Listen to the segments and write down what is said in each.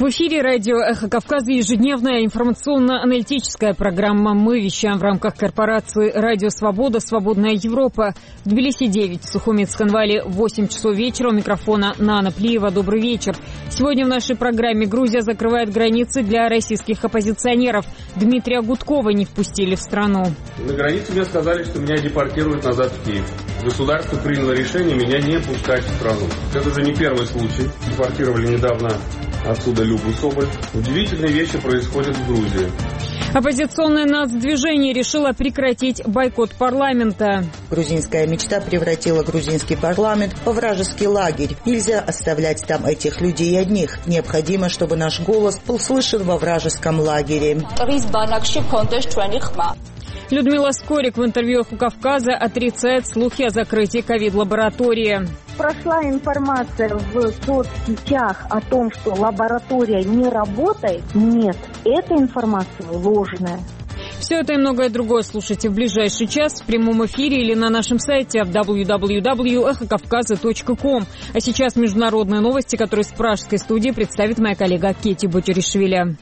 В эфире радио «Эхо Кавказа» ежедневная информационно-аналитическая программа. Мы вещаем в рамках корпорации «Радио Свобода», «Свободная Европа». В Тбилиси 9, в Сухумецком-Вале 8 часов вечера. У микрофона Нана Плиева. Добрый вечер. Сегодня в нашей программе Грузия закрывает границы для российских оппозиционеров. Дмитрия Гудкова не впустили в страну. На границе мне сказали, что меня депортируют назад в Киев. Государство приняло решение меня не пускать в страну. Это уже не первый случай. Депортировали недавно отсюда Любу Соболь. Удивительные вещи происходят в Грузии. Оппозиционное нацдвижение решило прекратить бойкот парламента. Грузинская мечта превратила грузинский парламент во вражеский лагерь. Нельзя оставлять там этих людей одних. Необходимо, чтобы наш голос был слышен во вражеском лагере. Людмила Скорик в интервью «Эхо Кавказа» отрицает слухи о закрытии ковид-лаборатории. Прошла информация в соцсетях о том, что лаборатория не работает. Нет, эта информация ложная. Все это и многое другое слушайте в ближайший час в прямом эфире или на нашем сайте www.эхокавказа.ком. А сейчас международные новости, которые с пражской студии представит моя коллега Кетти Бутеришвили.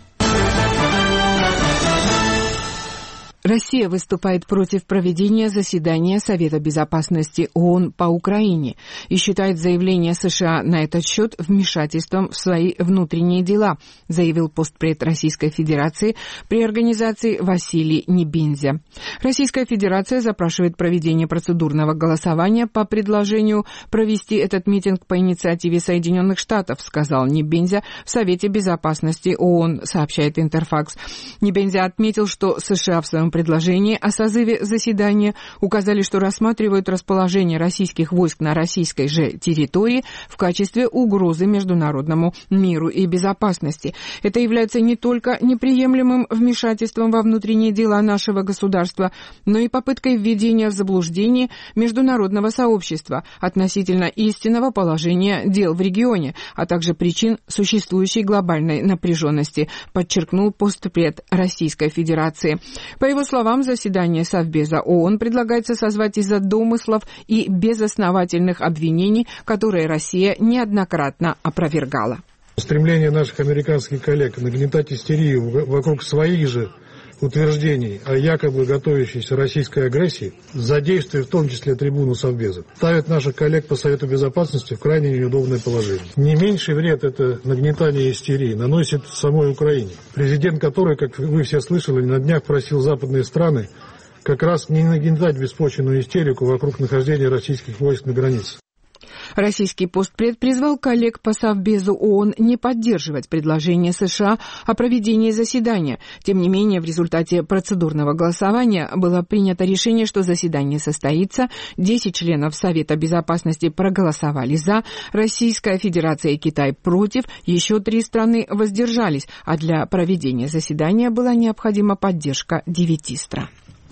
Россия выступает против проведения заседания Совета Безопасности ООН по Украине и считает заявление США на этот счет вмешательством в свои внутренние дела, заявил постпред Российской Федерации при организации Василий Небензя. Российская Федерация запрашивает проведение процедурного голосования по предложению провести этот митинг по инициативе Соединенных Штатов, сказал Небензя в Совете Безопасности ООН, сообщает Интерфакс. Небензя отметил, что США в своем предложении о созыве заседания указали, что рассматривают расположение российских войск на российской же территории в качестве угрозы международному миру и безопасности. Это является не только неприемлемым вмешательством во внутренние дела нашего государства, но и попыткой введения в заблуждение международного сообщества относительно истинного положения дел в регионе, а также причин существующей глобальной напряженности, подчеркнул постпред Российской Федерации. По его словам, заседание Совбеза ООН предлагается созвать из-за домыслов и безосновательных обвинений, которые Россия неоднократно опровергала. Стремление наших американских коллег нагнетать истерию вокруг своих же утверждений о якобы готовящейся российской агрессии, задействуя в том числе трибуну Совбеза, ставит наших коллег по Совету Безопасности в крайне неудобное положение. Не меньший вред это нагнетание истерии наносит самой Украине, президент которой, как вы все слышали, на днях просил западные страны как раз не нагнетать беспочвенную истерику вокруг нахождения российских войск на границе. Российский постпред призвал коллег по Совбезу ООН не поддерживать предложение США о проведении заседания. Тем не менее, в результате процедурного голосования было принято решение, что заседание состоится. 10 членов Совета Безопасности проголосовали «за», Российская Федерация и Китай против, еще 3 страны воздержались, а для проведения заседания была необходима поддержка 9 стран.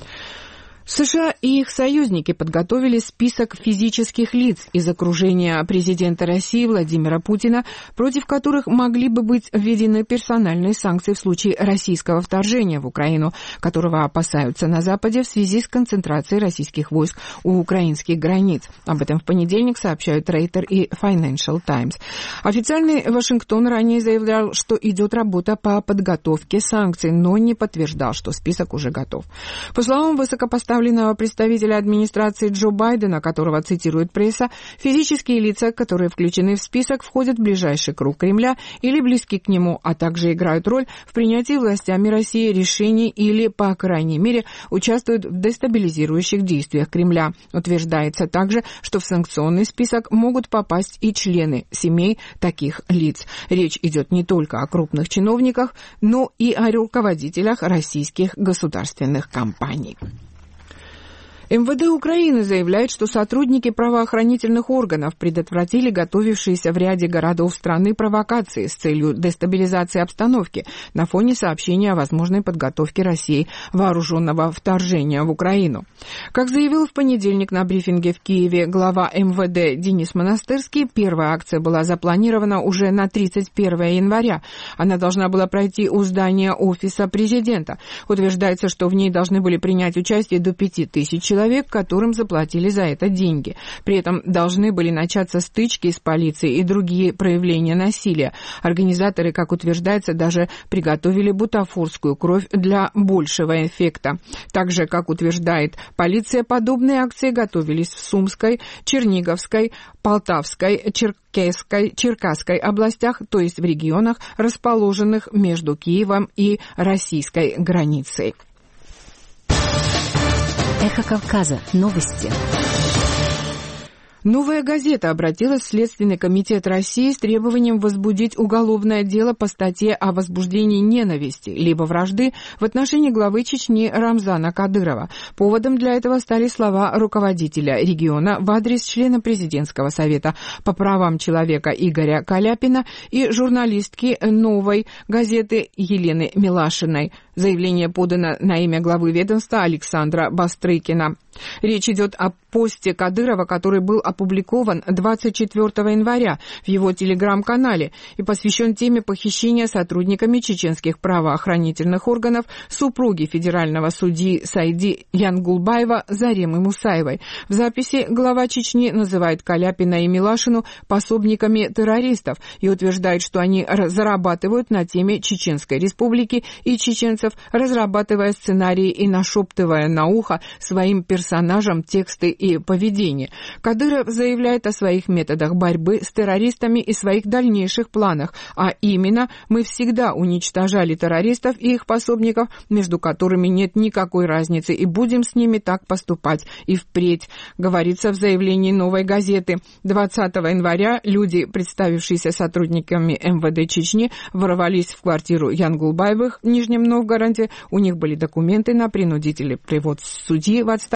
США и их союзники подготовили список физических лиц из окружения президента России Владимира Путина, против которых могли бы быть введены персональные санкции в случае российского вторжения в Украину, которого опасаются на Западе в связи с концентрацией российских войск у украинских границ. Об этом в понедельник сообщают Рейтер и Financial Times. Официальный Вашингтон ранее заявлял, что идет работа по подготовке санкций, но не подтверждал, что список уже готов. По словам высокопоставленного представителя администрации Джо Байдена, которого цитирует пресса, физические лица, которые включены в список, входят в ближайший круг Кремля или близки к нему, а также играют роль в принятии властями России решений или, по крайней мере, участвуют в дестабилизирующих действиях Кремля. Утверждается также, что в санкционный список могут попасть и члены семей таких лиц. Речь идет не только о крупных чиновниках, но и о руководителях российских государственных компаний. МВД Украины заявляет, что сотрудники правоохранительных органов предотвратили готовившиеся в ряде городов страны провокации с целью дестабилизации обстановки на фоне сообщения о возможной подготовке России вооруженного вторжения в Украину. Как заявил в понедельник на брифинге в Киеве глава МВД Денис Монастырский, первая акция была запланирована уже на 31 января. Она должна была пройти у здания офиса президента. Утверждается, что в ней должны были принять участие до 5000 человек. человек, которым заплатили за это деньги. При этом должны были начаться стычки с полицией и другие проявления насилия. Организаторы, как утверждается, даже приготовили бутафорскую кровь для большего эффекта. Также, как утверждает полиция, подобные акции готовились в Сумской, Черниговской, Полтавской, Черкасской областях, то есть в регионах, расположенных между Киевом и российской границей. Эхо Кавказа. Новости. «Новая газета» обратилась в Следственный комитет России с требованием возбудить уголовное дело по статье о возбуждении ненависти либо вражды в отношении главы Чечни Рамзана Кадырова. Поводом для этого стали слова руководителя региона в адрес члена президентского совета по правам человека Игоря Каляпина и журналистки «Новой газеты» Елены Милашиной. Заявление подано на имя главы ведомства Александра Бастрыкина. Речь идет о посте Кадырова, который был опубликован 24 января в его телеграм-канале и посвящен теме похищения сотрудниками чеченских правоохранительных органов супруги федерального судьи Сайди Янгулбаева Заремы Мусаевой. В записи глава Чечни называет Каляпина и Милашину пособниками террористов и утверждает, что они зарабатывают на теме Чеченской республики и чеченцев, разрабатывая сценарии и нашептывая на ухо своим персонажам тексты и поведение. Кадыров заявляет о своих методах борьбы с террористами и своих дальнейших планах, а именно: «Мы всегда уничтожали террористов и их пособников, между которыми нет никакой разницы, и будем с ними так поступать и впредь», говорится в заявлении «Новой газеты». 20 января люди, представившиеся сотрудниками МВД Чечни, ворвались в квартиру Янгулбаевых в Нижнем Новгороде. У них были документы на принудительный привод судьи в отставку